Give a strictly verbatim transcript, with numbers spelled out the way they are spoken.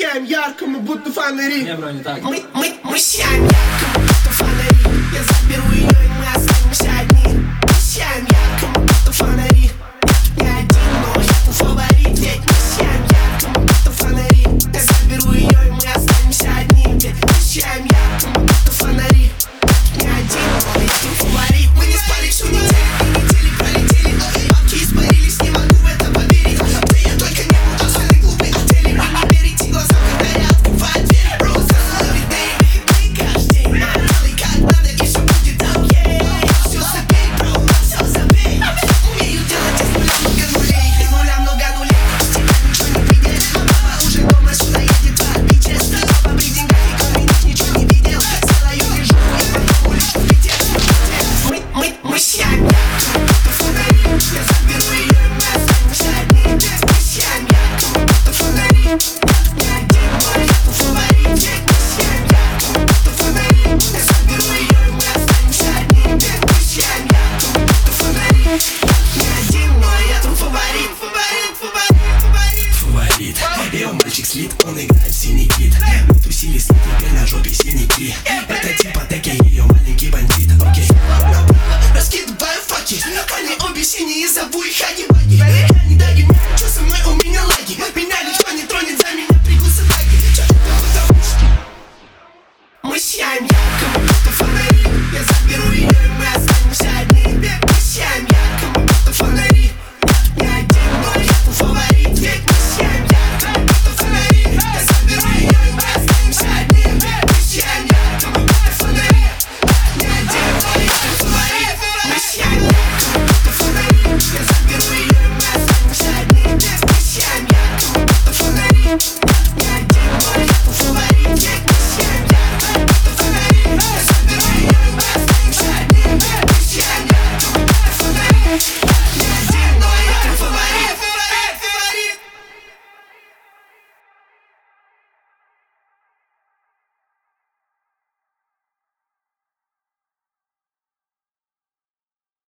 сияем ярко, мы будто фонари. Не, бро, не так. Мы, мы, мы сияем ярко, мы будто фонари. Я заберу ее, и мы останемся одни. Мы сияем ярко, мы будто фонари. Я не один, но я твой фаворит. Ведь мы сияем ярко, мы будто фонари. Я заберу ее, и мы останемся одни. Ведь мы сияем ярко, мы будто фонари. Я не один, но я твой фаворит. Мы не спали всю неделю, и недели пролетели. Бабки испарились, не могу в это поверить. Да я только не буду в своей глупой отели. Вы не верите глазам, когда я открываю дверь. Просто ловит дэй, выходные каждый день. Делай как надо, и все будет окей. Все забей, бро, все забей. Умею делать из нуля много нулей. Из нуля много нулей. С тебя ничего не видели. Папа уже дома, сюда едет по орбите. Папа при деньгах, и кроме них ничего не видел. Сделаю лежу, и потом улечу в лете. Мы, мы, мы сияем ярко, мы будто фонари. Я заберу ее, и мы останемся одни. Мы сияем ярко, мы будто фонари. Не один, но я твой фаворит. Ведь мы сияем ярко, мы будто фонари. Я заберу ее, и мы останемся одни. Мы сияем ярко, мы будто фонари. Не один, но я твой фаворит. Фаворит, фаворит, фаворит. Фаворит. И он мальчик слит, он играет в синий кит. Мы тусили с ним, теперь на жопе синяки. Это типа такие.